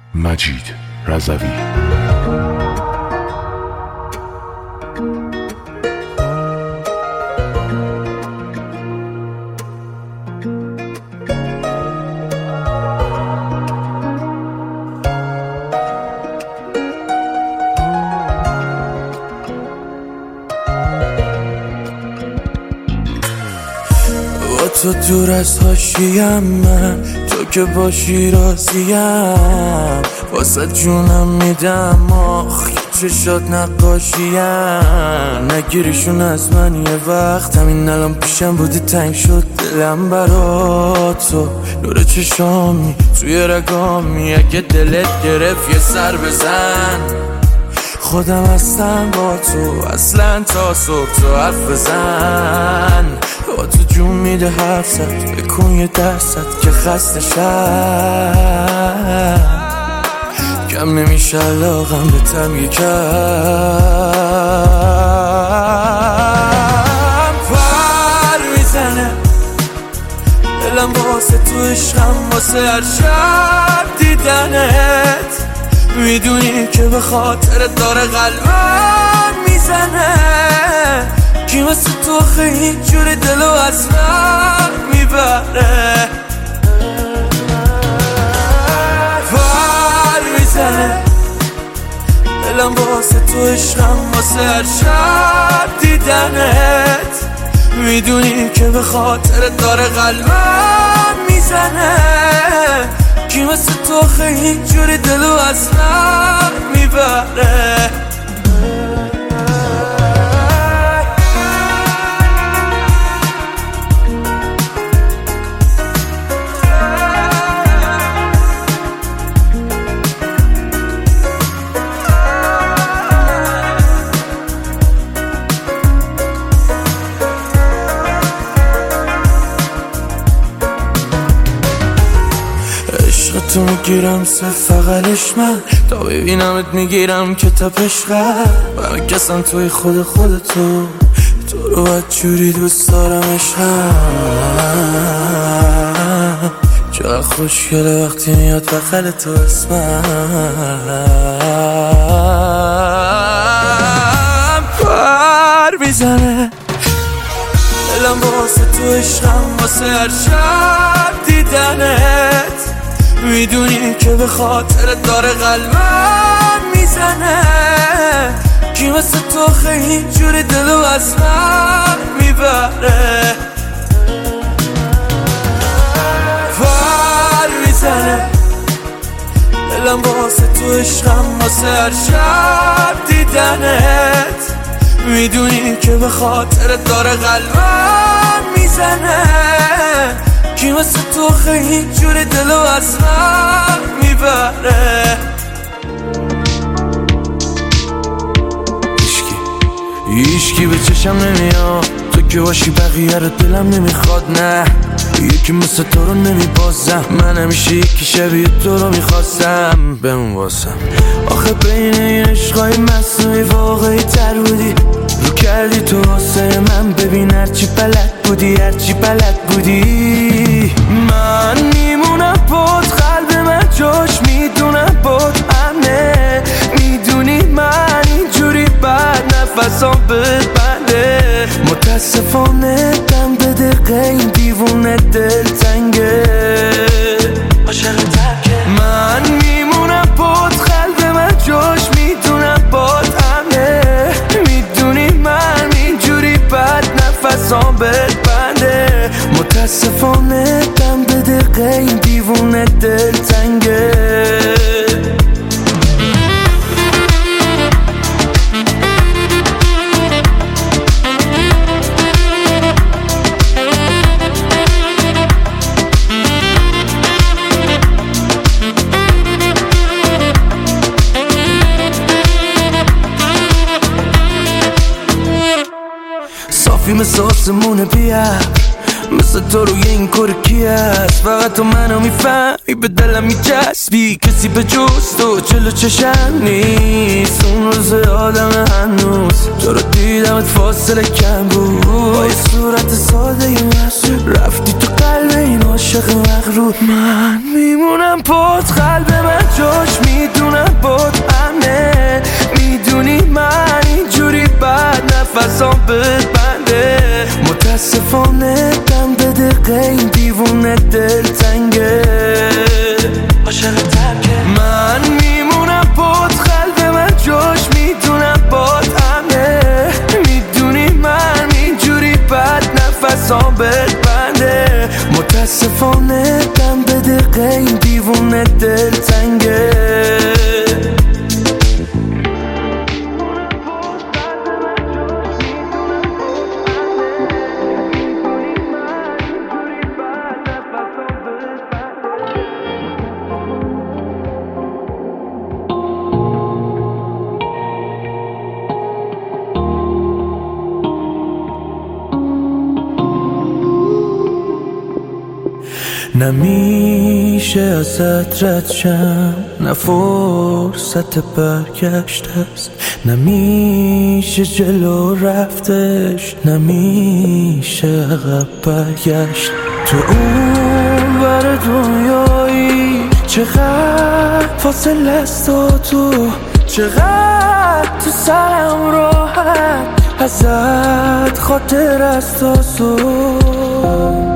مجید رضوی. تو دور از حاشیم، من تو که باشی راضیم، واسه جونم میدم آخ چشات نقاشیم. نگیریشون از من یه وقت، همین الان پیشم بودی تنگ شد دلم برا تو. نور چشامی توی رگامی، اگه دلت گرفت یه سر بزن. خودم هستم با تو اصلا تا صبح، تو حرف بزن. با تو جون میده حرفت، بکن یه درصد که خسته شم. کم نمیشه علاقم به تم یکم. پر میزنه دلم واسه تو عشقم، واسه هر شب دیدنت. میدونی که به خاطرت داره قلبم میزنه. کی مثل تو خیلی جوری دلو از من میبره. پر میزنه دلم واسه تو عشقم، واسه هر شب دیدنت. میدونی که به خاطرت داره قلبم میزنه. کی مثل تو خیلی جوری دلو از من میبره. تو میگیرم فقلش من، تا ببینمت میگیرم که تپش قلب. همه کسم توی خودتو، تو رو بدجوری دوست دارم عشقم. چقدر خوشگله وقتی میاد بغل تو اسمم. پر میزنه دلم واسه تو عشقم، واسه هر شب دیدنت. میدونی که به خاطرت داره قلبم میزنه. کی مثل تو خیلی جوری دلو از من میبره. پر میزنه دلم واسه تو عشقم، واسه هر شب دیدنت. میدونی که به خاطرت داره قلبم میزنه. کی مثل تو خیلی جوری دلو از من میبره. هیچکی به چشم نمیاد، تو که باشی بقیه رو دلم نمیخواد. نه یکی مثل تو رو نمیبازم، من همیشه یکی شبیه تو رو میخواستم. بمون واسم آخه بین این عشقای مصنوعی واقعی تر بودی. رو کردی تو واسه من، ببین هرچی بلد بودی، هرچی بلد بودی. من میمونم بود، قلب من جاش میدونم بود همه. میدونی من اینجوری بعد نفسام ببنده. متاسفانه دم به دقیقه این دیوونه دل تنگه. من میمونم بود، قلب من جاش میدونم بود همه. میدونی من اینجوری بعد نفسام ببنده. متاسفانه دم به دقیقه این دیوونه دل تنگه. صافی مثل آسمونه بیا، مثل تو روی این کار کی هست؟ فقط تو منو میفهمی، به دلم میچسبی. کسی به جز تو جلو چشم نیست. اون روز آدم هنوز تو رو دیدمت فاصله کم بود. با یه صورت ساده یه محصول رفتی تو قلب این عاشق مغرور. من میمونم پات، قلب من جاش عاشق ترکه. من میمونم باد، قلب من جاش میدونم باد همه. میدونی من اینجوری بد نفسام بهت بنده. متاسفانه دم به دقیقه این دیوونه دل تنگه. نمیشه ازت رد شم، نه فرصت برگشت است. نمیشه جلو رفتش، نمیشه عقب برگشت. تو اون ور دنیایی چقدر فاصله است و تو چقدر تو سرم راحت. ازت خاطر است آسون.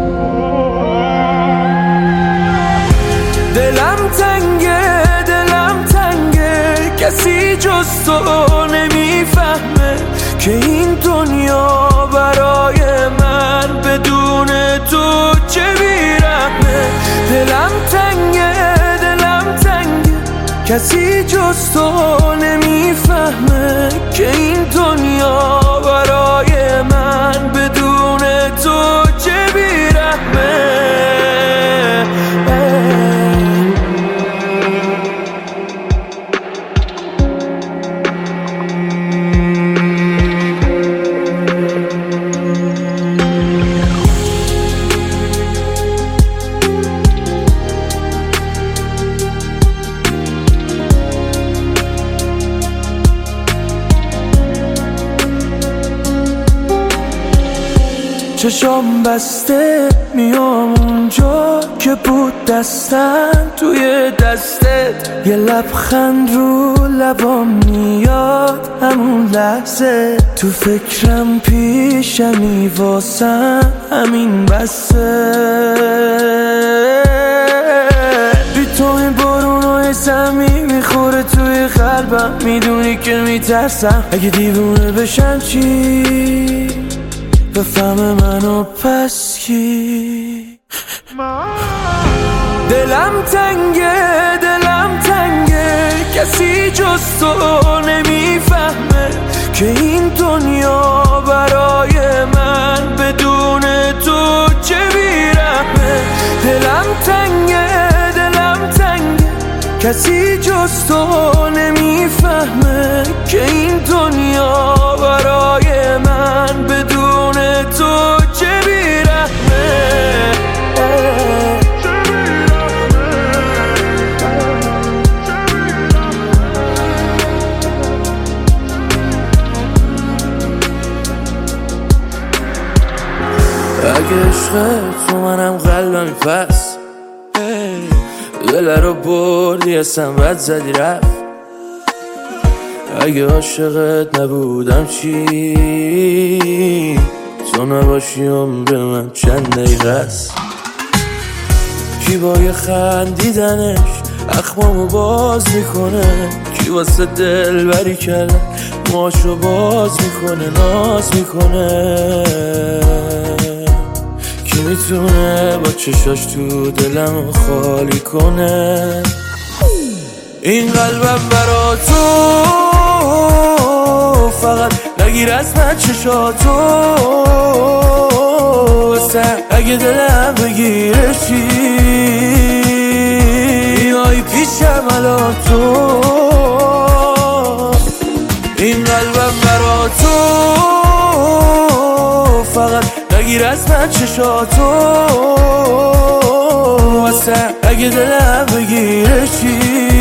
دلم تنگه کسی جز تو نمیفهمه که این دنیا برای من بدون تو چه بیرحمه. دلم تنگه کسی جز تو نمیفهمه که این دنیا برای من بدون تو چه بیرحمه. چشام بسته میام اونجا که بود دستم توی دستت. یه لبخند رو لبام میاد همون لحظه. تو فکرم پیشمی واسم همین بسه. بی تو این بارونای سمی میخوره توی قلبم. میدونی که میترسم اگه دیوونه بشم چی بفهم منو پس کی. دلم تنگه کسی جز تو نمیفهمه که این دنیا برای من بدون تو چه بیرحمه. دلم تنگه کسی جز تو نمیفهمه که این دنیا برای من بدون تو چه بیرحمه. اگه عشقت تو منم قلبمی پس دل رو بردی اصلا بد زدی رفت. اگه عاشقت نبودم چی تو نباشی عمر من چند دقیقه است. کی با یه خندیدنش اخمامو باز میکنه. کی واسه دل بری کردن موهاشو باز میکنه ناز میکنه. کی میتونه با چشاش تو دلمو خالی کنه. این قلبم برا تو فقط نگیر از من چشاتو. اگه دلم بگیره چی میای پیشم الان تو. این قلبم برا تو فقط نگیر از من چشاتو. اگه دلم بگیره چی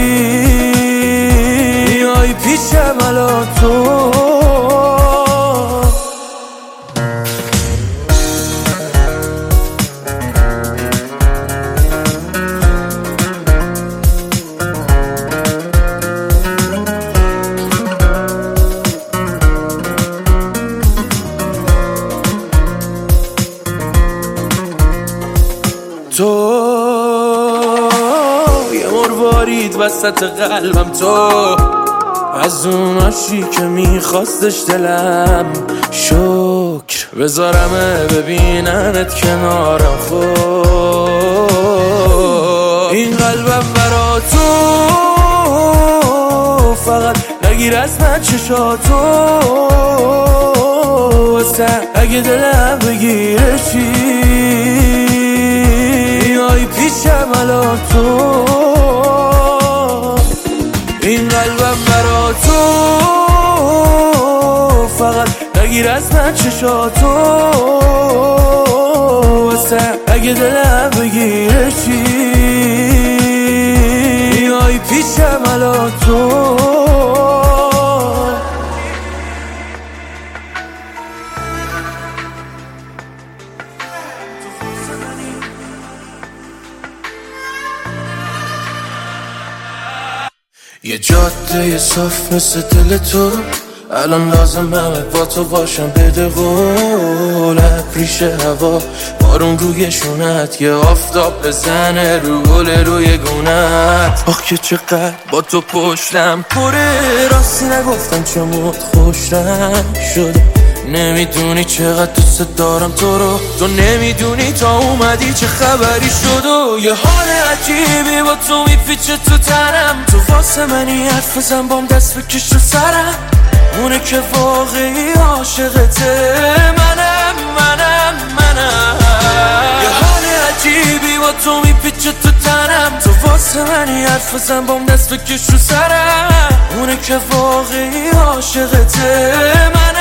میای پیشم الان تو. تو یه مروارید وسط قلبم تو، از اون عاشقی که میخواستش دلم. شکر بذارمه ببیننت کنارم، خب این قلبم برا تو، فقط نگیر از من چشاتو، واسه اگه دلم بگیره چی، بیای پیشم الان تو. این قلبم برا تو، فقط نگیر از من چشاتو، واسه اگه دلم بگیره چی، بیای پیشم الان تو. یه جاده صاف مثل دل تو، الان لازمه با تو باشم، بده قول. ریش هوا بارون روی شونت، یه آفتاب بزنه رو گل روی گونت. آخ که چقدر با تو پشتم پره، راستی نگفتم چمت خوشم شده. نمیدونی چقدر دوست دارم تو رو، تو نمیدونی تا اومدی چه خبری شد. و یه حال عجیبی با تو میپیچه تو تنم، تو واسه منی حرف بزن بام دست بکش رو سرم، اونه که واقعی عاشقته. منم یه حال عجیبی با تو میپیچه تو تنم، تو واسه منی حرف بزن بام دست بکش رو سرم، اونه که واقعی عاشقته. منم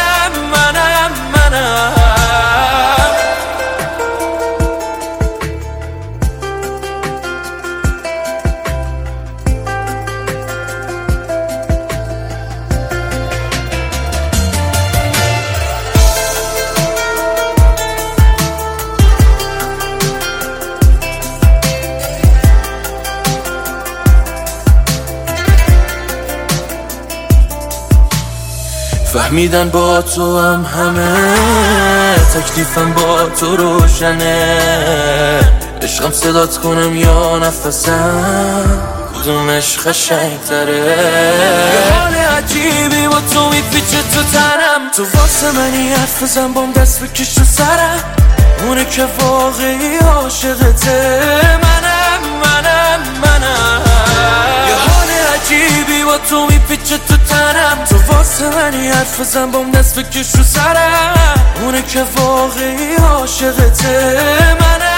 فهمیدن با تو هم همه، تکلیفم با تو روشنه. عشقم صدات کنم یا نفسم، کدومش قشنگ‌تره. یه حال عجیبی با تو میپیچه تو تنم، تو واسه منی حرف بزن بام دست بکش رو سرم، اونه که واقعی عاشقته. منم یه حال عجیبی با تو میپیچه تو تنم، تو واسه منی حرف بزن بام دست بکش رو سرم، اونه که واقعی عاشقته. منم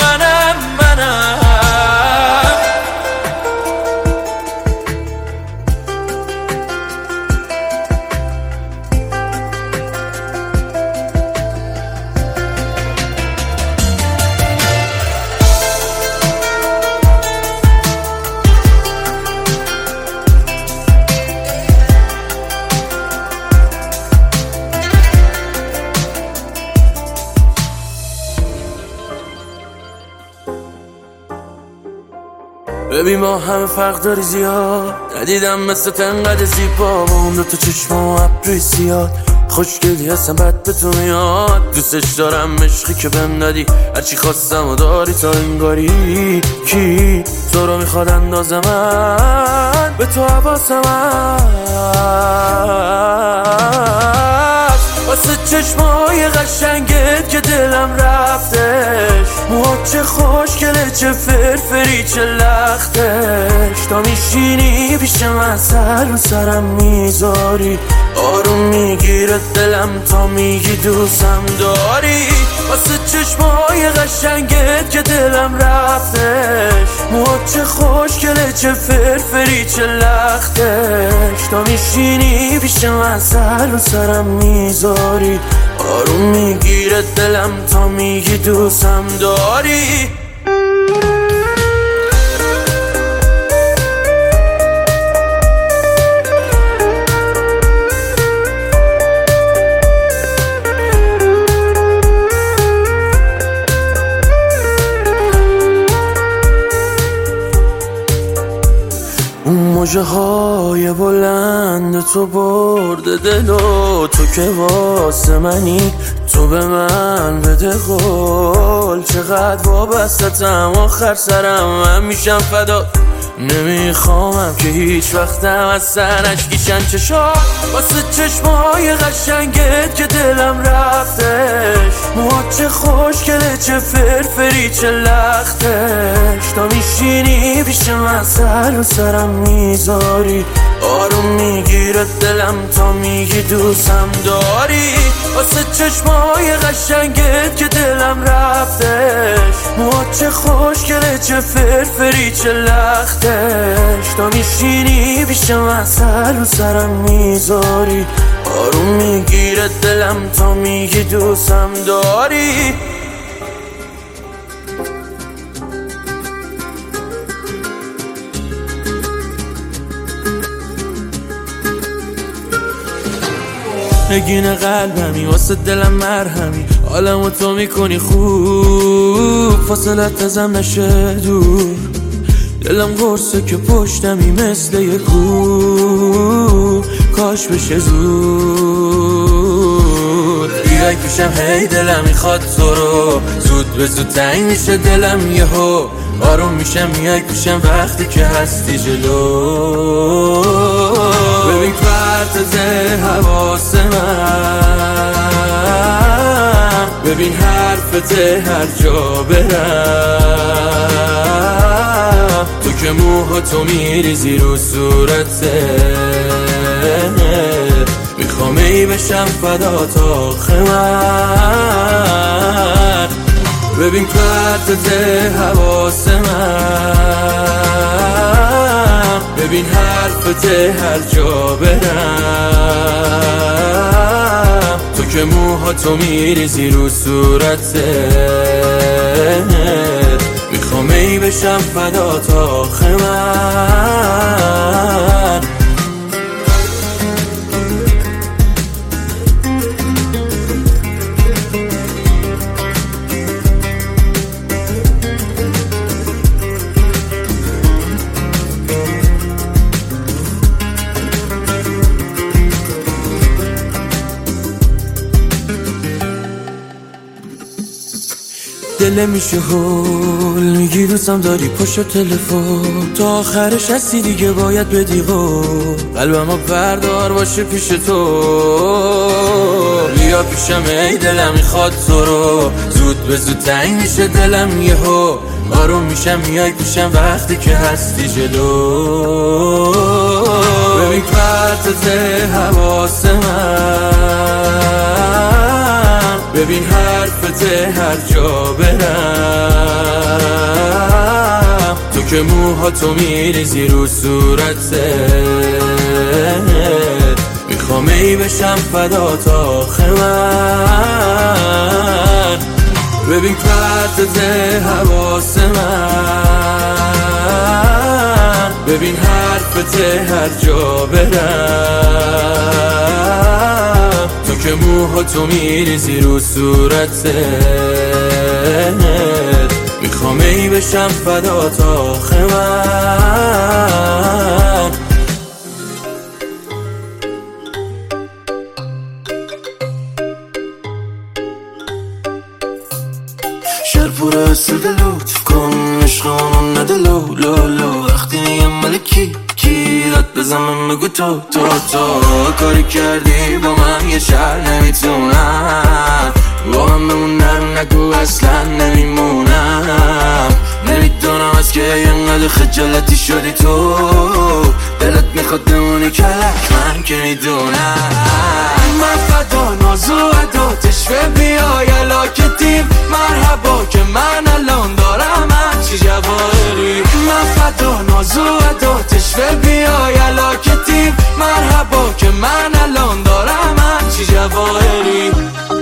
ببین ما همه فرق داری زیاد، ندیدم مثل تنقدر زیبا با اون دوتا چشم و ابروی سیاد. خوشگلی هستم بد به تو میاد، دوستش دارم عشقی که بهم دادی، هرچی خواستم و داری تا انگاری. کی تو رو میخواد اندازه من، به تو حواسم هست، واسه چشمای قشنگت که دلم رفتش. موهات چه خوشگله چه فرفری چه لختش، تا میشینی پیش من سر رو سرم میذاری، آروم میگیره دلم تا میگی دوستم داری. واسه چشمای قشنگت که دلم رفتش، موهات چه خوشگله چه فرفری چه لختش، تا میشینی پیش من سر رو سرم میذاری، آروم میگیره دلم تا میگی دوستم داری. اون موجه های بلند تو برده دلو، تو که واسه منی تو به من بده قول. چقدر وابستتم آخر سرم من میشم فدا، نمیخوامم که هیچ وقتم از سرش گیشن چشات واسه چشمای قشنگت که دلم رفتش. موهات چه خوشگله چه فرفری چه لختش. تا میشینی پیش من سر و سرم میذاری آروم میگیره دلم تا میگی دوستم داری. واسه چشمای قشنگت که دلم رفتش. موهات چه خوشگله چه فرفری چه لختش. تا میشینی پیش من سر و سرم میذاری آروم میگیره دلم تا میگی دوستم داری. نگین قلبمی واسه دلم مرهمی حالمو تو میکنی خوب فاصلت ازم نشه دور. دلم قرصه که پشتمی مثل یه کوه کاش بشه زود. بیای پیشم هی دلم میخواد تو رو زود به زود تنگ میشه دلم یهو آروم میشم میای پیشم وقتی که هستی جلو. ببین پرتز حواس من ببین حرفت هر جا برم تو که موهاتو میریزی رو صورته میخوام ای بشم فدا تا من. ببین پرتز حواس من ببین حرفت هر جا برم تو که موهاتو میریزی رو صورته میخوام ای بشم فدا تا من. دل میشه هول میگی دوستم داری پشت تلفن تا آخرش هستی دیگه باید بدی قول. قلبمو بردار باشه پیش تو بیا پیشم ای دلم میخواد تو رو زود به زود تنگ میشه دلم یهو آروم میشم میای پیشم وقتی که هستی جلو. ببین پرتز حواس من ببین حرفت هر جا برم تو که موهاتو میریزی رو صورته میخوام ای بشم فدا تا من. ببین پرتز حواس من ببین حرفت هر جا برم تو که موهاتو میریزی رو صورته میخوام ای بشم فدا تا من. شهر پر است لطف کن عشقمون نده لو لو لو وقتی میگم ملکی کیرت بزنم بگو تو کاری کردی با من یه شهر نمیتونم با من بمونم نگو اصلا نمیمونم. نمیدونم از که اینقدر خجالتی شدی تو دلت میخواد بمونی کلک من که میدونم. من فدا ناز و عداتش بیای علاکتیم مرحبا که من الان دارم همچی جواهری. من فدا ناز و عداتش بیای علاکتیم مرحبا که من الان دارم همچی جواهری.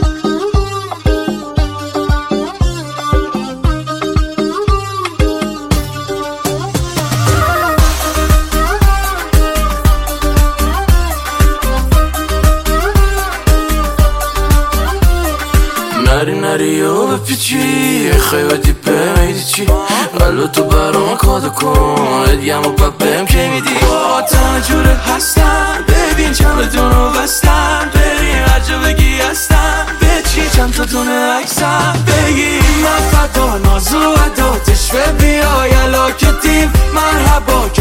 نری و بپیچی خیلی دیپه میدی چی قلب تو برام کادو کن ادیم و پپم که میدی با تنجوره هستم ببین چمدونو بستم بریم هر جا بگی هستم بچی چند تا دونه عکسم بگی. من فدا ناز و عداتش بیای علاکتیم مرحبا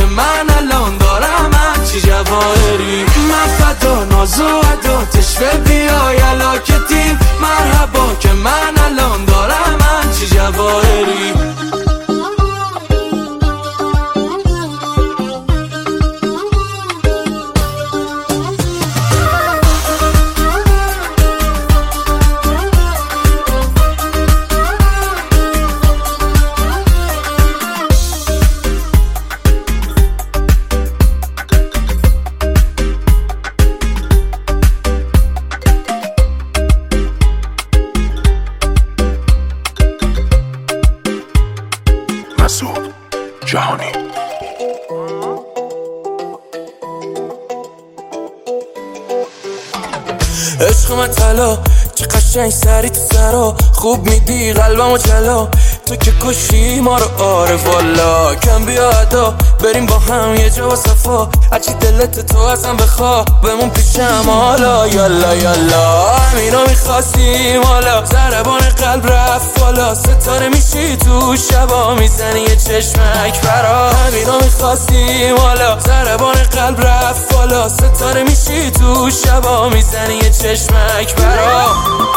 عشق من طلا چه قشنگ سری تو سرا خوب میدی قلبمو جلا تو که کشی ما رو آره والا کم بیا ادا بریم با هم یه جا با صفا هرچی دلت تو ازم بخوا بمون پیشم حالا یالا یالا همینو میخواستیم حالا ضربان قلب رفت بالا ستاره میشی تو شبا میزنی یه چشمک برا همینو میخواستیم حالا ضربان قلب رفت بالا ستاره میشی تو شبا میزنی یه چشمک برا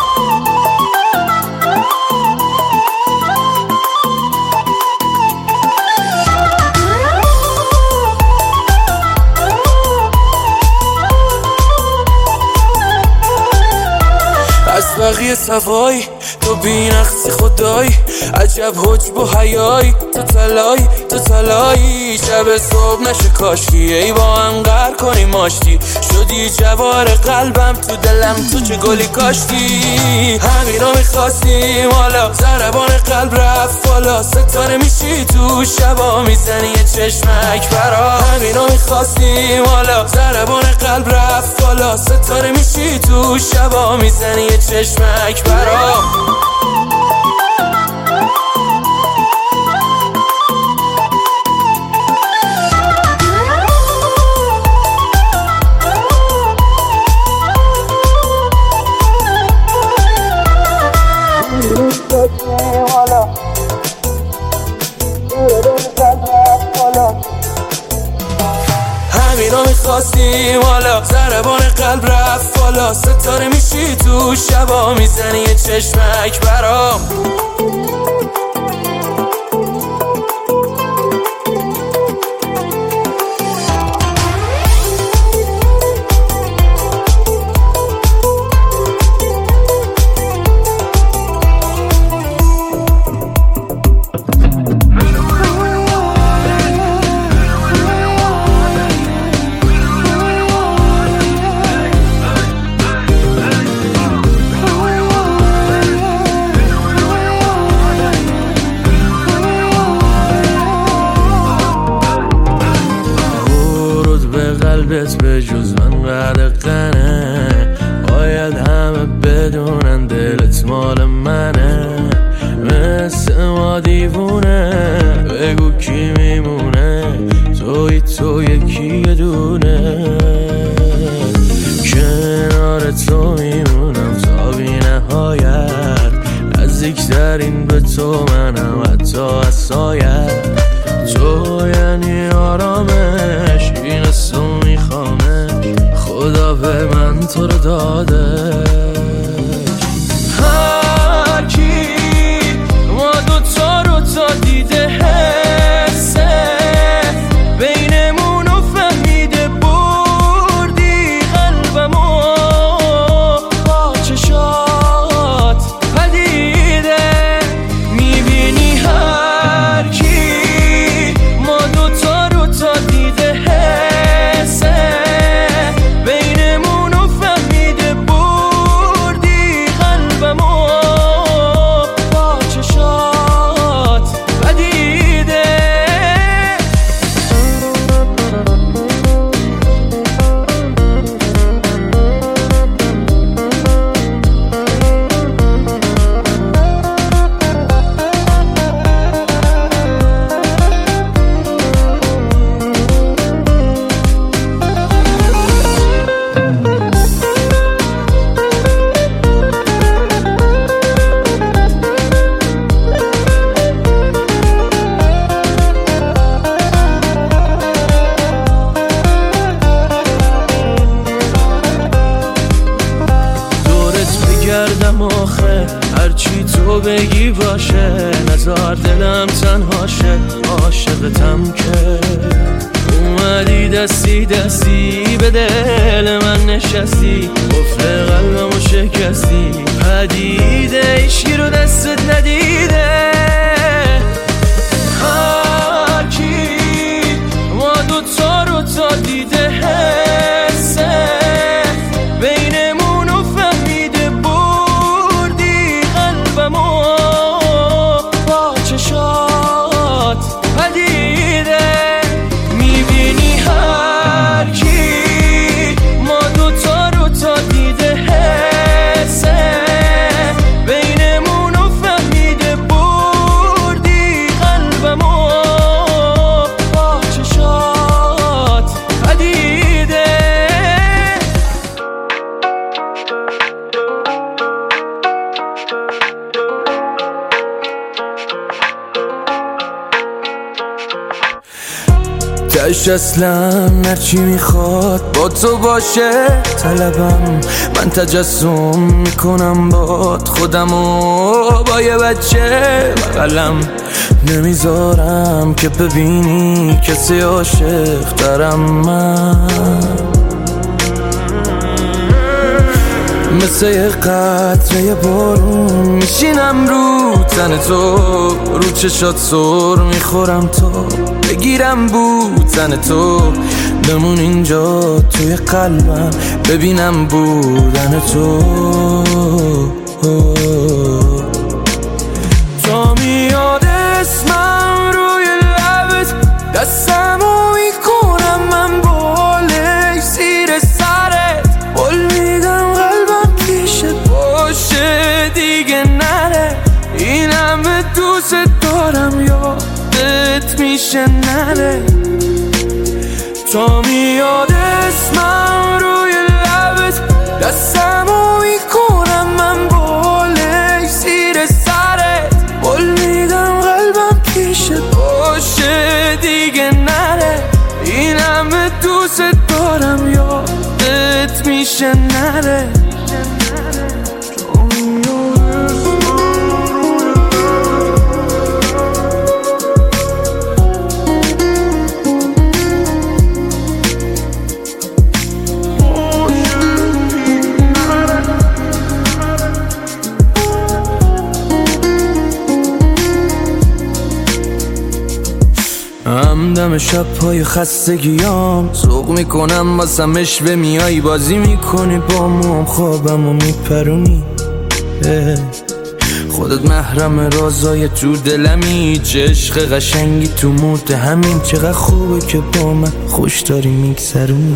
از بقیه صفایی تو بی‌نقصی خدایی عجب حجب و حیایی تو تلایی شب صبح نشه کاشکی ای با هم قهر کنیم آشتی شدی جوار قلبم تو دلم تو چه گلی کاشتی همینو میخواستیم حالا ضربان قلب رفت بالا ستاره میشی تو شبا میزنی یه چشمک برا همینو میخواستیم حالا ضربان قلب رفت بالا ستاره میشی تو شبا میزنی یه چشمک برا همینو میخواستیم حالا ضربان قلب رفت بالا ستاره میشی تو شبا میزنی یه چشمک برام قلبت به جز من غرقنه باید همه بدونن دلت مال منه مثل ما دیوونه بگو کی میمونه تو یکی دونه کنار تو میمونم تا بی نهایت نزدیکترین به تو منم حتی از سایت تو یعنی آرامش این تو میخوامش خدا به من تو رو داده هر کی ما دوتا رو تا دیده حسه بینمونو فهمیده بردی قلبمو با چشات پدیده میبینی هر کی ما دوتا رو تا دیده حسه بینمونو فهمیده بردی قلبمو با چشات پدیده گردم آخه هرچی تو بگی باشه نزار دلم تنهاشه عاشقتم که اومدی دستی به دل من نشستی قفل قلبمو شکستی پدیده ایشکی رو دستت ندیده هر کی ما دوتا رو تا دیده حسه بینمونو فهمیده بردی قلبمو با چشات پدیده میبینی هر کی ما دوتا رو تا دیده تش اصلا هرچی میخواد با تو باشه طلبم. من تجسم میکنم باد خودمو با یه بچه بغلم. نمیذارم که ببینی کسی عاشق ترم. من مثل یه قطره بارون میشینم رو تن تو، رو چشات سر میخورم تا بگیرم بوتن تو. بمون اینجا توی قلبم ببینم بودن تو. تا میاد اسمم روی لبت دستمو میکنم من بالش زیر سرت. قول میدم قلبم پیشت باشه دیگه نره. این همه دوست دارم یادت میشه نره. تا میاد اسمم روی لبت دستمو میکنم من بالش زیر سرت. قول میدم قلبم پیشت باشه دیگه نره. این همه دوست دارم یادت میشه نره. همدم شب‌های خستگیام سوق میکنم واسمش به میای بازی میکنی با موام خوابمو میپرونی. خودت محرم رازای تو دلمی، چه عشق قشنگی تو مود همین. چقدر خوبه که با من خوش داری میگذرونی.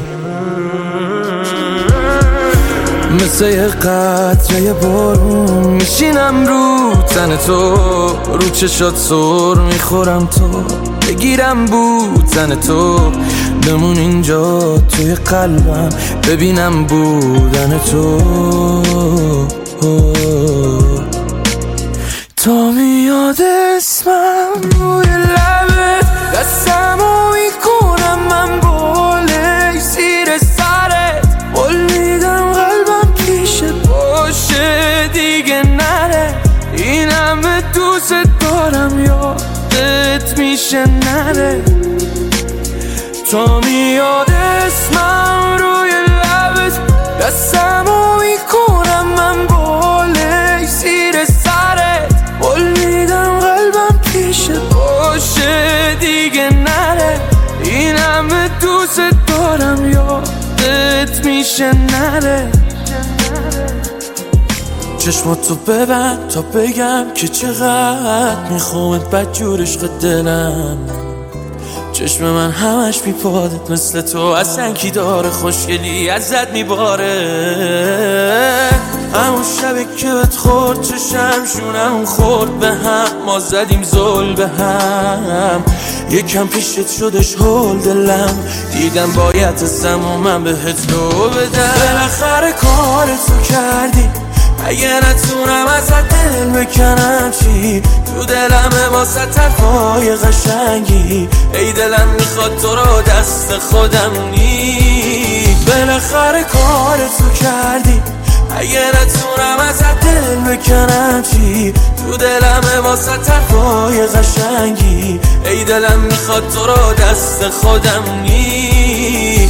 مثل یه قطره بارون میشینم رو تن تو، رو چشات سر میخورم تا بگیرم بوتن تو. بمون اینجا توی قلبم ببینم بودن تو. تا میاد اسمم روی لبت دستمو میکنم من بالش زیر سرت. قول میدم قلبم پیشت باشه دیگه نره. این همه دوست دارم یادت میشه نره. تا میاد اسمم روی لبت دستمو میکنم من بالش زیر سرت. قول میدم قلبم پیشت باشه دیگه نره. این همه دوست دارم یادت میشه نره. چشماتو ببند تا بگم که چقدر میخوامت بدجور عشق دلم. چشم من همش میپادت مثل تو، اصلا کی داره خوشگلی ازت میباره. همون شبی که بهت خورد چشم شونم خورد به هم، ما زدیم زل به هم. یکم پیشت شدش هول دلم، دیدم باید ازم و من بهت دو بدم. بالاخره کارتو کردی، اگه نتونم ازت دل بکنم چی؟ تو دلمه واسه طرفای قشنگی. ای دلم میخواد تو رو دست خودم نی. بالاخره کارتو کردی، اگه نتونم ازت دل بکنم چی؟ تو دلمه واسه طرفای قشنگی. ای دلم میخواد تو رو دست خودم نی.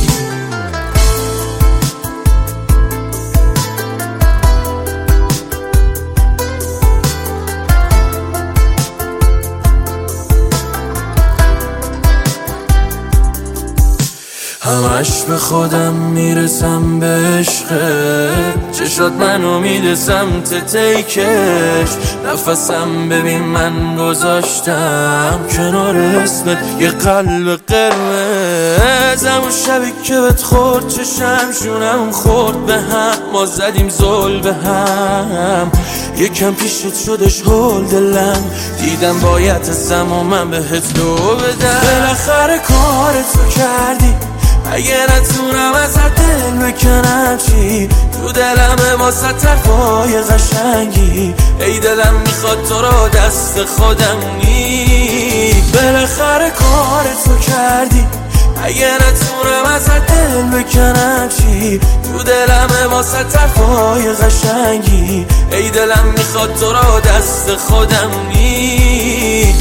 همش به خودم میرسم به عشقت، چشات منو میده سمت تیکش. نفسم ببین من گذاشتم کنار اسمت یه قلب قرمز. همون شبی که بهت خورد چشم شونم خورد به هم، ما زدیم زل به هم. یکم پیشت شدش هول دلم، دیدم باید ازم و من بهت دو بدم. بالاخره کارتو کردی، اگه نتونم ازت دل بکنم چی؟ تو دلمه واسه طرفای قشنگی. ای دلم میخواد تو رو دست خودم نی. بالاخره کارتو کردی، اگه نتونم ازت دل بکنم چی؟ تو دلمه واسه طرفای قشنگی. ای دلم میخواد تو را دست خودم نی.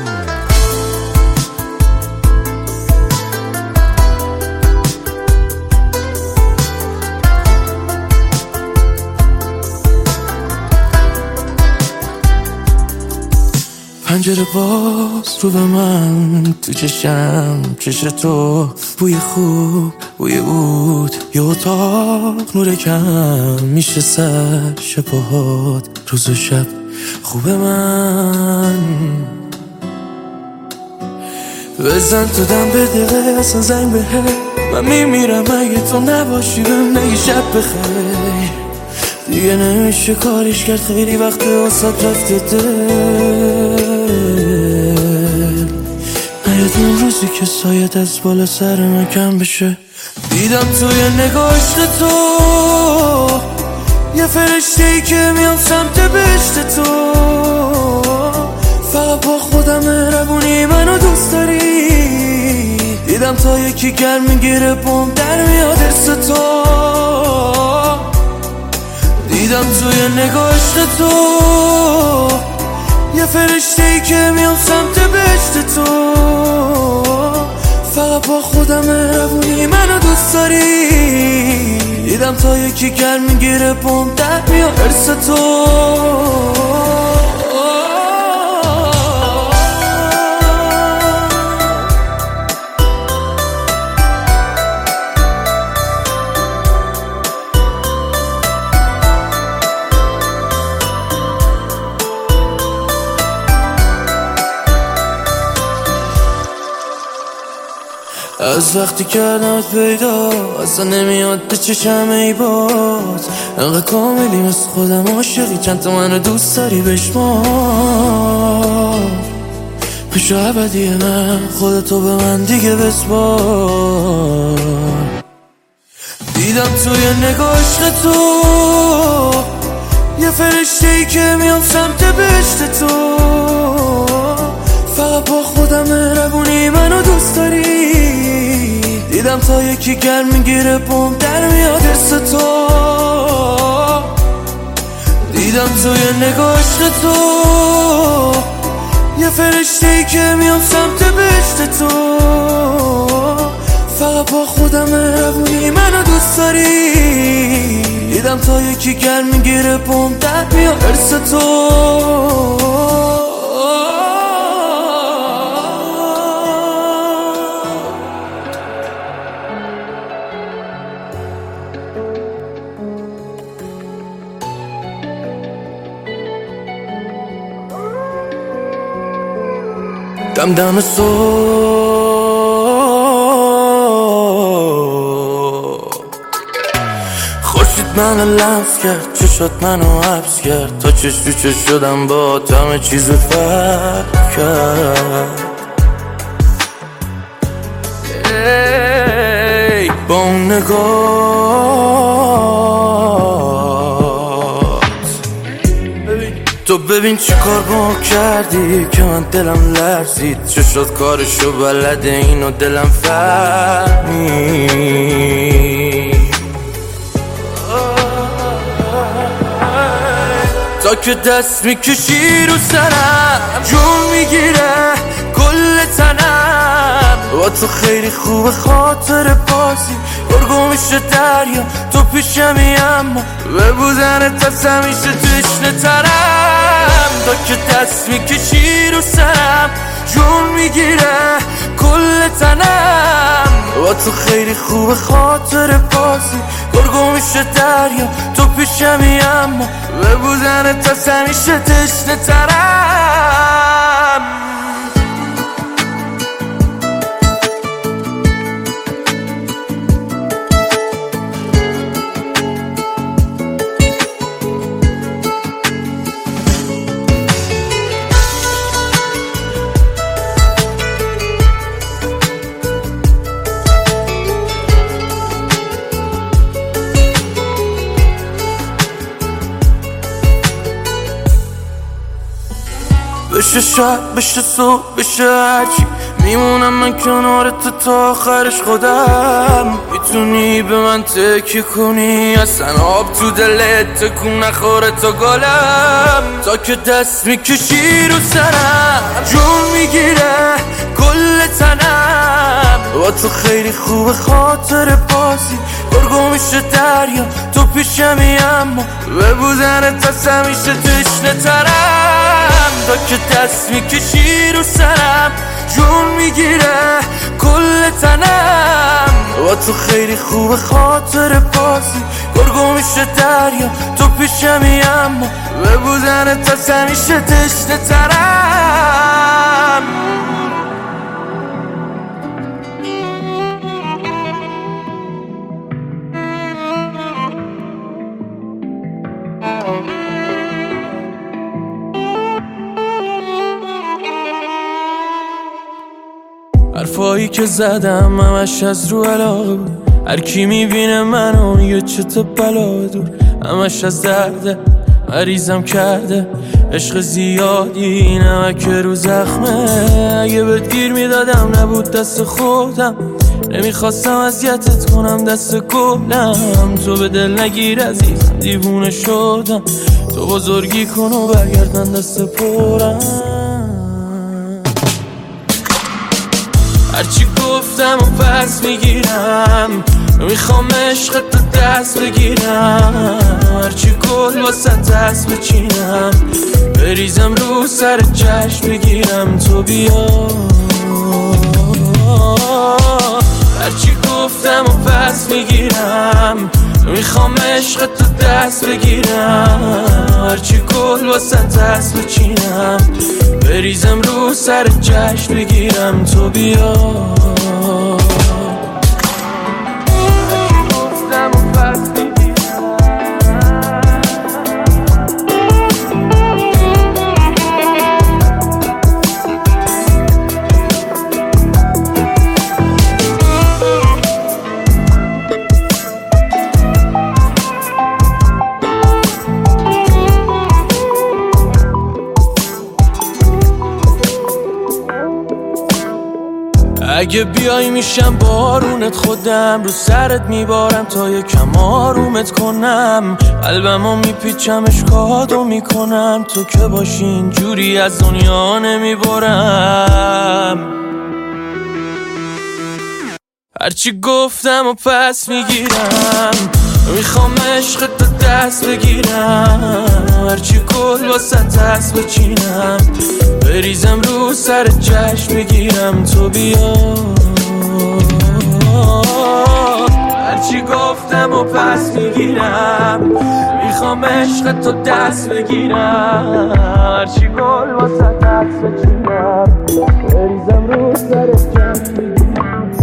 پنجره باز رو به من، تو چشم چش تو، بوی خوب بوی عود، یه اتاق نور کم میشه سر شبهات، روز و شب خوب من. بزن تو دم به دقیقه اصلا زنگ بهه، من میمیرم اگه تو نباشی بهم نگی شب بخیر. دیگه نمیشه کاریش کرد، خیلی وقت واسات رفته دل. نیاد اون روزی که سایت از بالا سر من کم بشه. دیدم توی نگاشت تو یه فرشته‌ای که میام سمت بهشت تو. فقط با خودم مهربونی منو دوست داری. دیدم تا یکی گرم میگیره بوم در میاد ارس تو. دیدم توی نگاشت تو یه فرشته‌ای که میام سمت بهشت تو. فقط با خودم مهربونی منو دوست داری. دیدم تا یکی گرم میگیره بوم در میاد ارس تو. از وقتی کردمت پیدا اصلا نمیاد به چشم ای باز. انقدر کاملی مثل خودم عاشقی، چند تا منو دوست داری بشمار. پیش ابدی من خودتو به من دیگه بسپار. دیدم توی نگاشت تو یه فرشته‌ای که میام سمت بهشت تو. فقط با خودم مهربونی منو دوست داری. دیدم تا یکی گرم میگیره بوم در میاد ارس تو. دیدم توی نگاشت تو یه فرشته‌ای که میام سمت بهشت تو. فقط با خودم مهربونی منو دوست داری. دیدم تا یکی گرم میگیره بوم در میاد ارس تو. دم دم صبح خورشید منو لمس کرد، چشات منو حبس کرد. تا چش تو چش شدم با همه چیز فرق کرد. با اون تو ببین چی کار با کردی که من دلم لرزید. چشات کارشو بلده اینو دلم فهمید. تا که دست میکشی رو سرم جون میگیره کل تنم. با تو خیلی خوبه خاطر بازی گرگو میشه دریا تو پیشمی، اما به بودنت از همیشه تشنه ترم. تا که دست میکشی رو سرم جون میگیره کل تنم. با تو خیلی خوبه خاطر بازی گرگو میشه دریا تو پیشمی، اما به بودنت از همیشه تشنه ترم. بشه شب بشه صبح بشه هرچی میمونم من کنارت تا آخرش خودم. میتونی به من تکیه کنی، اصلا آب تو دلت تکون نخوره تا گلم. تا که دست میکشی رو سرم جون میگیره کل تنم. با تو خیلی خوب خاطر بازی گرگو میشه دریا تو پیشمی، اما به بودنت از همیشه تشنه ترم. تا که دست میکشی رو سرم جون میگیره کل تنم. با تو خیلی خوب خاطر بازی گرگو میشه دریا تو پیشمی، اما به بودنت از همیشه تشنه ترم. حرفایی که زدم همش از رو علاقه بود. هر کی میبینه منو میگه چه تا بلا دور. همش از درده مریضم کرده عشق زیادی نمک رو زخمه. اگه بهت گیر میدادم نبود دست خودم، نمیخواستم اذیتت کنم دست گلم. تو به دل نگیر عزیزم دیوونه شدم، تو بزرگی کن و برگرد من دست پرم. هرچی گفتم و پس میگیرم، میخوام عشقت تو دست بگیرم. هرچی گل واسه دست بچینم، بریزم رو سر چشم بگیرم تو بیا. هرچی گفتم و پس میگیرم، میخوام عشقت تو دست بگیرم. هرچی گل واسه دست بچینم، بریزم رو سر چشم بگیرم تو بیا. اگه بیای میشم بارونت، خودم رو سرت میبارم تا یکم آرومت کنم. قلبمو میپیچم اشکاتو میکنم، تو که باشی اینجوری از دنیا نمیبرم. هرچی گفتم و پس میگیرم، میخوام عشقت تو دست بگیرم. هرچی گل واسه دست بچینم، بریزم رو سر چشم بگیرم تو بیا. هرچی گفتم و پس میگیرم، میخوام عشقت تو دست بگیرم. هرچی گل واسه دست بچینم، بریزم رو سر چشم بگیرم.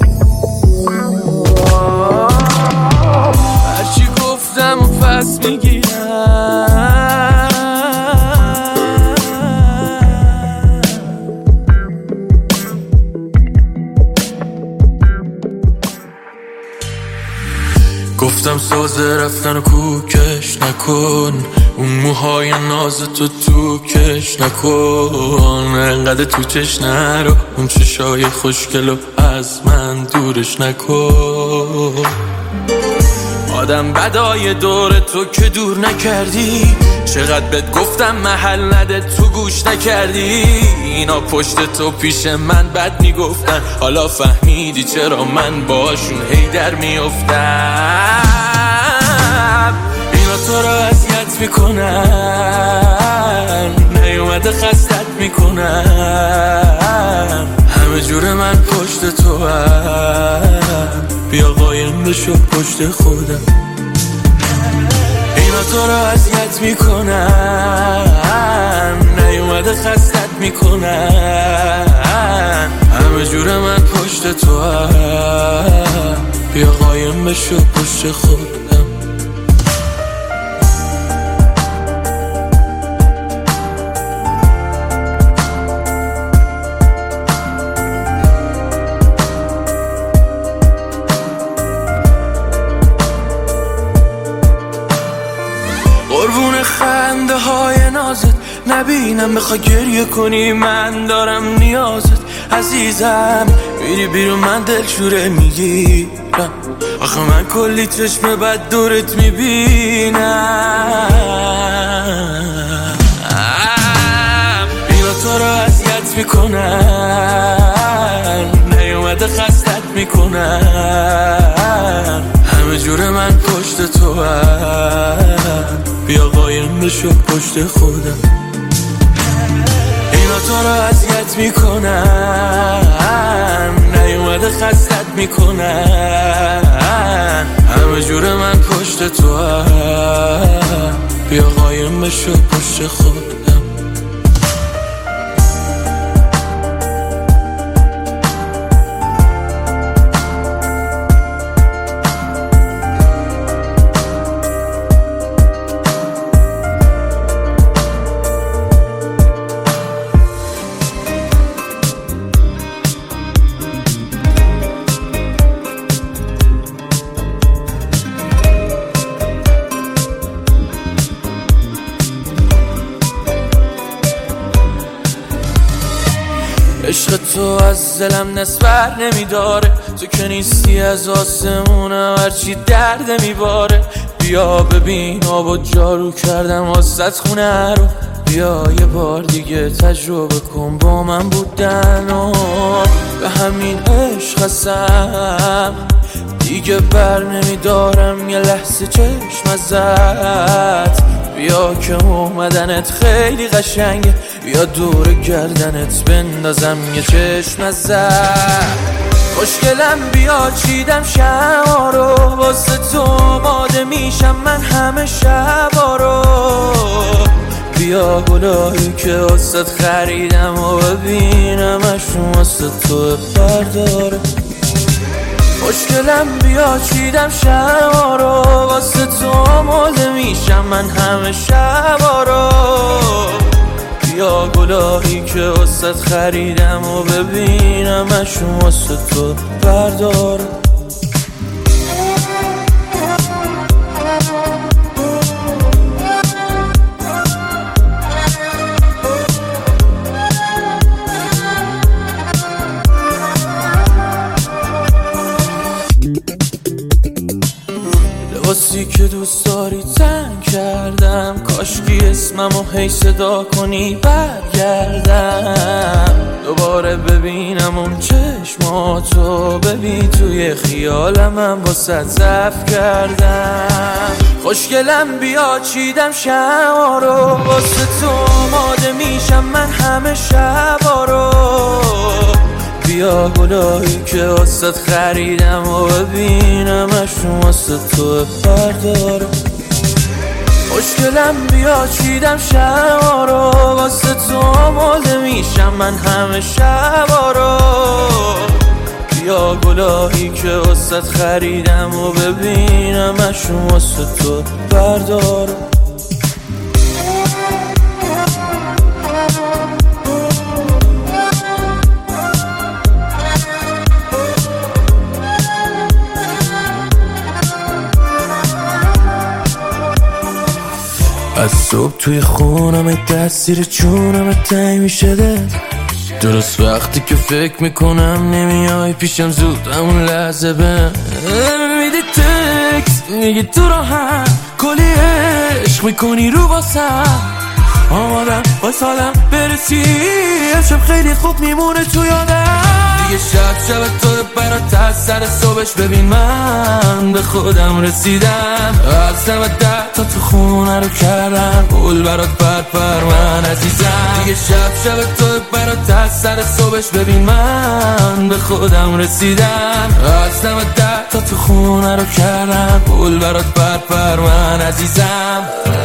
هرچی گفتم و پس میگیرم. گفتم سازه رفتن و کوکش نکن، اون موهای ناز تو کش نکن. انقدر تو چش نرو، اون چشای خوشگلو از من دورش نکن. آدم بدای دور تو که دور نکردی، چقدر بهت گفتم محل نده تو گوش نکردی. اینا پشت تو پیش من بد میگفتن، حالا فهمیدی چرا من باشون هی در میافتم. اینا تو رو اذیت میکنن، نیومده خستت میکنن. همه جور من پشت تو هم، بیا قایم بشو پشت خودم. اینا تو رو اذیت میکنن، نیومده خستت میکنن. همه جور من پشت تو هم، بیا قایم بشو پشت خودم. قربون خنده های نازت نبینم، بخوای گریه کنی من دارم نیازت. عزیزم میری بیرون من دلشوره میگیرم، آخه من کلی چشم بد دورت میبینم. اینا تو رو اذیت میکنن، نیومده خستت میکنن، همه جور من پشت تو هم، بیا قایم بشو پشت خودم. اینا تو رو اذیت میکنن، نیومده خستت میکنن، همه جور من پشت تو هم، بیا قایم بشو پشت خودم. عشق تو از دلم نسبر نمیداره، تو که نیستی از آسمونم هرچی درد میباره. بیا ببین آب و جارو کردم واسط خونه رو، بیا یه بار دیگه تجربه کن با من بودن و به همین عشق هستم دیگه بر نمیدارم یه لحظه چشم ازت. بیا که اومدنت خیلی قشنگه، بیا دور گردنت بندازم یه چشم ازت. خوشگلم بیا چیدم شما رو، واسه تو آماده میشم من همه شبا رو. بیا گلایی که واسه خریدم و ببینمشون واسه تو برداره. خوشگلم بیا چیدم شما رو، واسه تو آماده میشم من همه شبا رو. بیا گلایی که واسه خریدم و ببینمشون واسه تو برداره. لباسی که دوست داری تن کردم، کاشکی اسممو هی صدا کنی برگردم. دوباره ببینم اون چشماتو، ببین توی خیالم من واسه ضعف کردم. خوشگلم بیا چیدم شما رو، واسه تو آماده میشم من همه شبا رو. بیا گلایی که واسه خریدم و ببینمشون واسه تو برداره. خوشگلم بیا چیدم شما رو، واسه تو آماده میشم من همه شبا رو. بیا گلایی که واسه خریدم و ببینمشون واسه تو برداره. از صبح توی خونم تاثیر چونم تنگ میشه دل، درست وقتی که فکر میکنم نمیای پیشم زود همون لحظه به میدی تکس میگی تو راحت کلی عشق میکنی رو واسم، آمادم واسه آدم برسی امشب خیلی خوب میمونه تو یادم. دیگه شب تو برات از سر صبحش ببین من به خودم رسیدم. از نمت تا تو خونه رو کردم پول برات پر من عزیزم. دیگه شب تو برات از سر صبحش ببین من به خودم رسیدم. از نمت تا تو خونه رو کردم پول برات پر من عزیزم.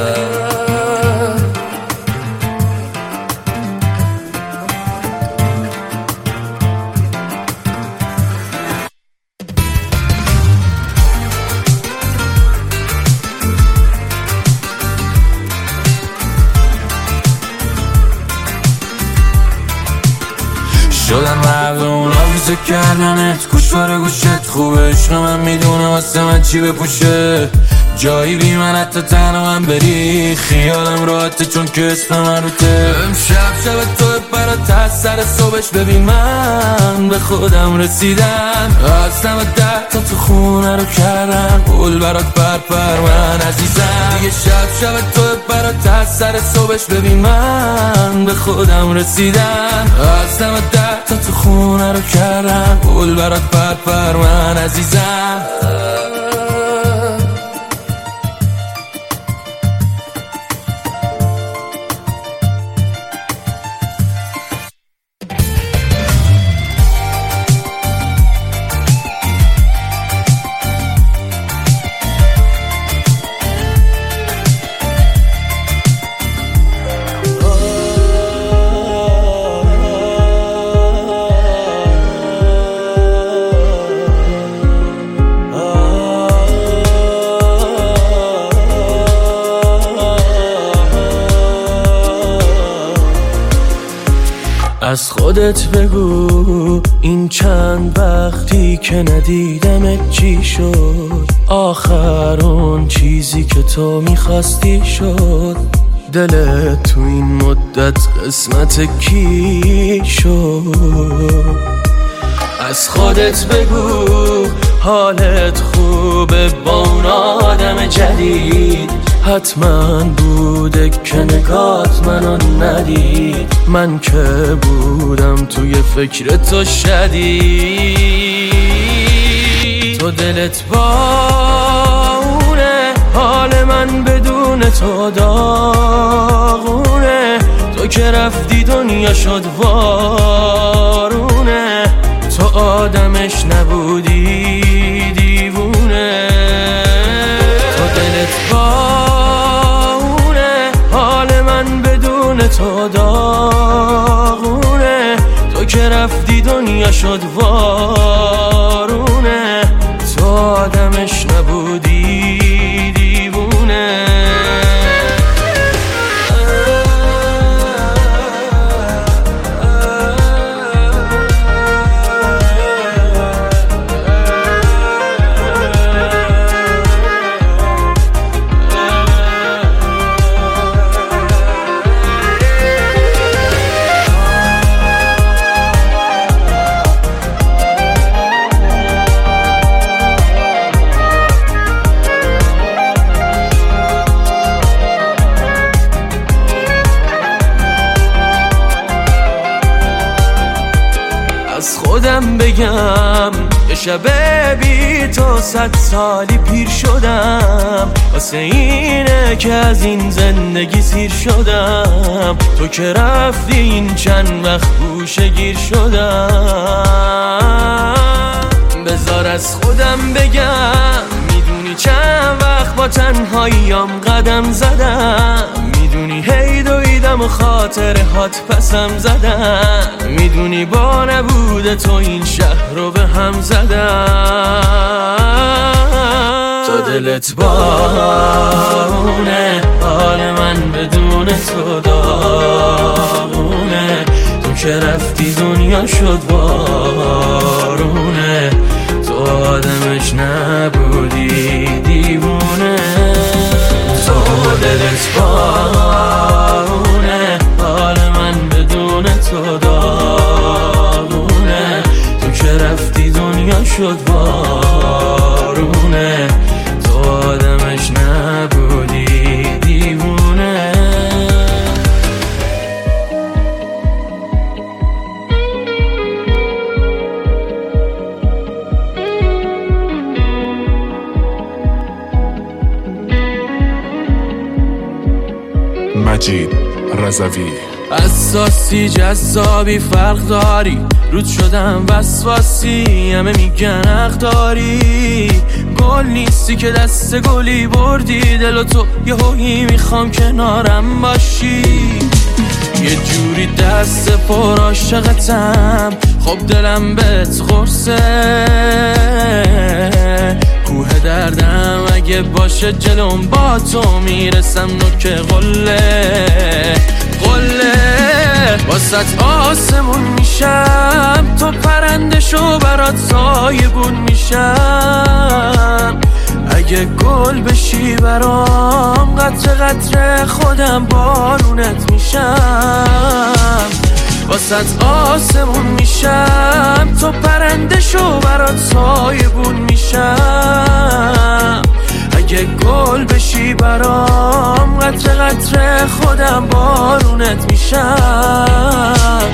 شدن مرد اونا بیزه کردنت گوش باره گوشت خوبه. عشق من میدونه واسه من چی بپوشه، جایی بی من حتی تنها هم بری خیالم راحته چون که اسم من روته. امشب شب تو برات از سر صبحش ببین من به خودم رسیدم. از 10 تا تو خونه رو کردم گل برات پر من عزیزم. دیگه شب تو برات از سر صبحش ببین من به خودم رسیدم. از 10 تا تو خونه رو کردم گل برات پر من عزیزم. از خودت بگو این چند وقتی که ندیدمت چی شد. آخر اون چیزی که تو میخواستی شد. دلت تو این مدت قسمت کی شد. از خودت بگو حالت خوبه با اون آدم جدید. حتما بوده که نگات منو ندید. من که بودم توی فکر تو شدید. تو دلت با اونه حال من بدون تو داغونه. تو که رفتی دنیا شد وارونه. تو آدمش نبودی دیوونه. تو دلت با تو داغونه. تو که رفتی دنیا شد وارونه. تو آدمش نبودی دیوونه. از خودم بگم یه شب بی تو 100 سالی پیر شدم. واسه اینه که از این زندگی سیر شدم. تو که رفتی این چند وقت گوشه گیر شدم. بذار از خودم بگم میدونی چند وقت با تنهاییام قدم زدم. میدونی هی دویدم و خاطره هات پسم زدم. میدونی با نبود تو این شهر رو به هم زدم. تو دلت بارونه حال من بدون تو داغونه. تو که رفتی دنیا شد بارونه. تو آدمش نبودی دیوونه. تو دلت بارونه حال من بدون تو داغونه. تو که رفتی دنیا شد بارونه. تو آدمش نبودی دیوونه. مجید رضوی. اساسی جذابی فرق داری. رود شدم وسواسی همه میگن حق داری. گل نیستی که دست گلی بردی. دل و تو یه هویی میخوام کنارم باشی. یه جوری دست پر عاشقتم. خب دلم بهت قرصه. کوه دردم اگه باشه جلوم با تو میرسم نوک قله. واسط آسمون میشم. تو پرنده شو برات سایبون میشم. اگه اگه گل بشی برام قطره قطره خودم بارونت میشم واسط آسمون میشم تو پرنده شو برات سایبون میشم اگه گل بشی برام قطره قطره خودم بارونت میشم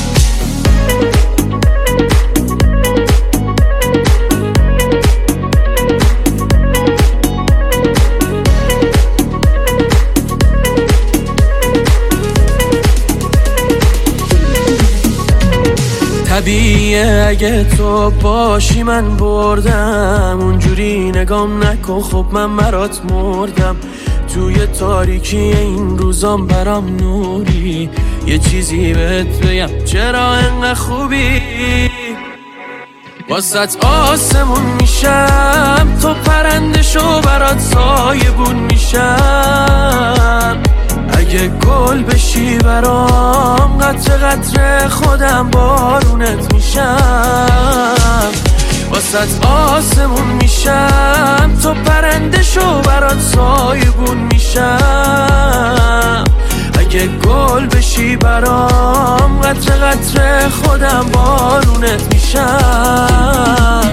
طبیعیه اگه تو باشی من بردم اونجوری نگام نکن خب من برات مردم توی تاریکی این روزام برام نوری یه چیزی بهت بگم چرا انقدر خوبی واسط آسمون میشم تو پرنده شو برات سایبون میشم اگه گل بشی برام قطره قطره خودم بارونت میشم واسط آسمون میشم تو پرنده شو برات سایبون میشم اگه گل بشی برام قطره قطره خودم بارونت میشم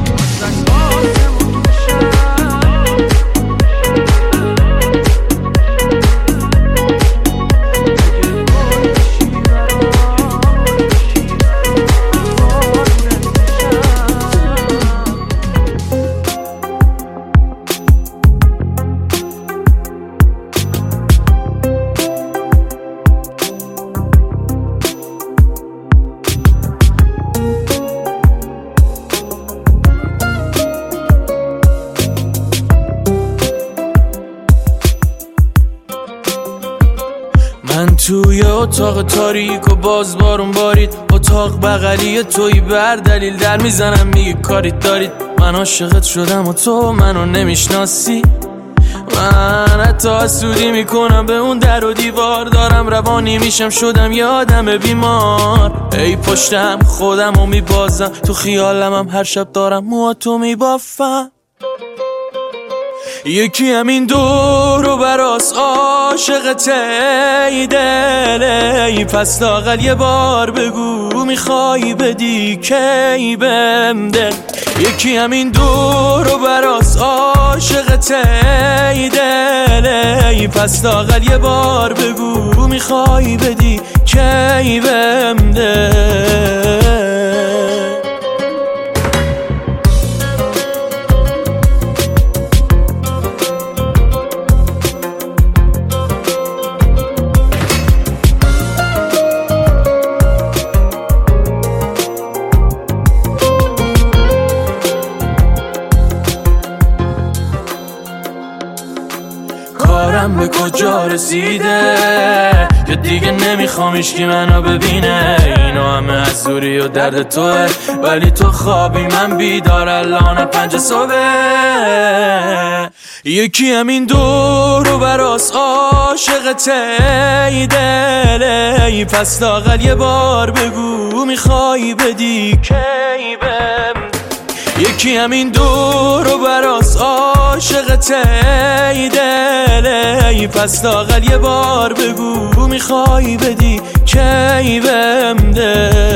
من توی اتاق تاریک و باز بارون بارید اتاق بغلی توی بر دلیل در میزنم میگه کاریت دارید من عاشقت شدم و تو منو نمیشناسی من حتی حسودی میکنم به اون در و دیوار دارم روانی میشم شدم یه آدم بیمار ای پشتم خودم رو میبازم تو خیالم هم هر شب دارم موهاتو میبافم یکی همین دور و براس عاشقته ای دل ای پس لااقل یه بار بگو میخوای بدی کی بهم دل یکی همین دور و براس عاشقته ای دل ای پس لااقل یه بار بگو میخوای بدی کی بهم دل کارم به کجا رسیده که دیگه نمیخوام هیچکی منو ببینه اینا همه از دوری و درد توه ولی تو خوابی من بیدار الان 5 صبح یکی همین دور و براس عاشقته ای دل ای پس لااقل یه بار بگو میخوای بدی کی بهم یکی همین دور و براس عاشقته ای دل ای پس لااقل یه بار بگو میخوای بدی کی بهم دل